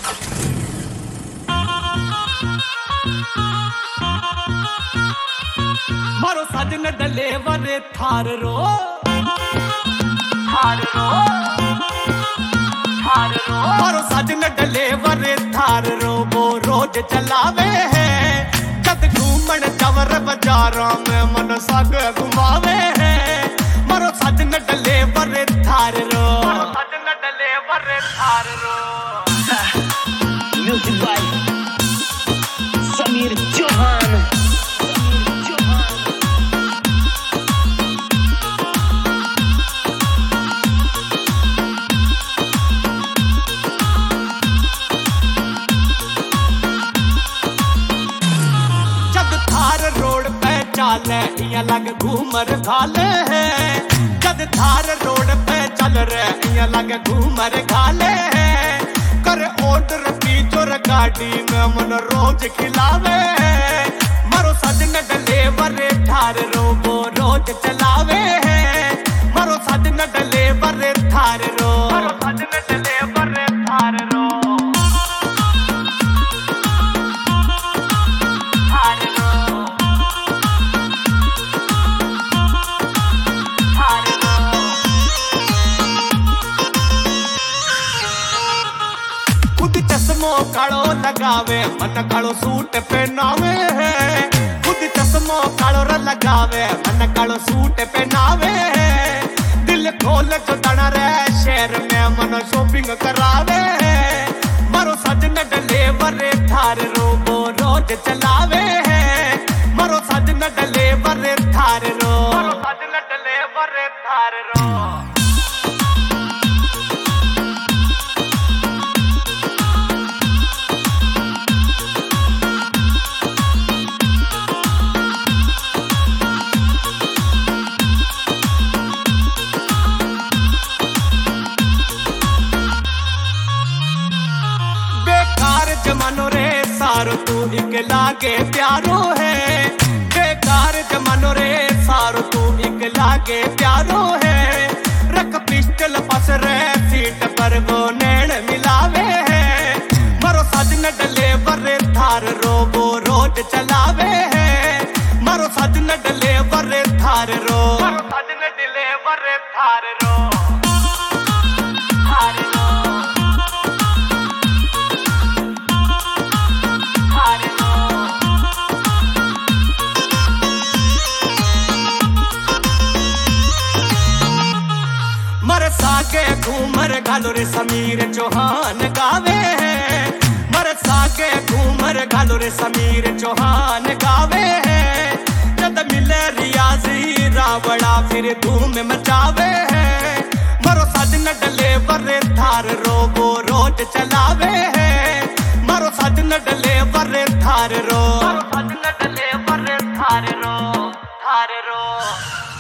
मारो साजन डले वरे थार रो, थार रो, थार रो। मारो साजन डले वरे थार रो, वो रोज चलावे है। जद घूमन चवर बाजारों में मन साग घुमावे है। मारो साजन डले वरे थार रो, मारो साजन डले वरे थार रो। Music by Samir Johan. चाले इया लग घूमर खाले है। जद थार रोड पे चल रहे इया लग घूमर खाले है। कर ऑर्डर पीछो गाड़ी में मन रोज खिलावे है। मारो सजन डले वरे थार रो, वो रोज चलावे है। मारो सजन डले वरे थार रो, मारो सजन डले वरे थार रो। चश्मो कालो लगावे मन कालो सूट पहनावे है। खुद चश्मो कालो लगावे मन कालो सूट पहनावे है। दिल खोल जो तना रे शहर में मन शॉपिंग करावे है। मारो सजन डले वरे थार रो, वो रोज चलावे है। मारो सजन डले वरे थार रो, मारो सजन डले वरे थार रो। जमानो रे सारो तू एक लागे प्यारो है। बेकार जमानो रे सारो तू एक लागे प्यारो है। रख पिस्टल पास रे सीट पर वो नैन मिलावे है। मारो सजन डले वरे थार रो, वो रोज चलावे है। मारो सजन डले वरे थार रो, मारो सजन डले वरे थार रो, थार रो। मर सागे घूमर घालो रे समीर चौहान गावे है। मर सागे घूमर घालो रे समीर चौहान गावे है। जद मिले रियाजी रावड़ा फिर धूम मचावे है। मरो सजन डले वरे थार रो, वो रोज चलावे है। मरो सजन डले वरे थार रो, मरो सजन डले वरे थार रो, थार रो।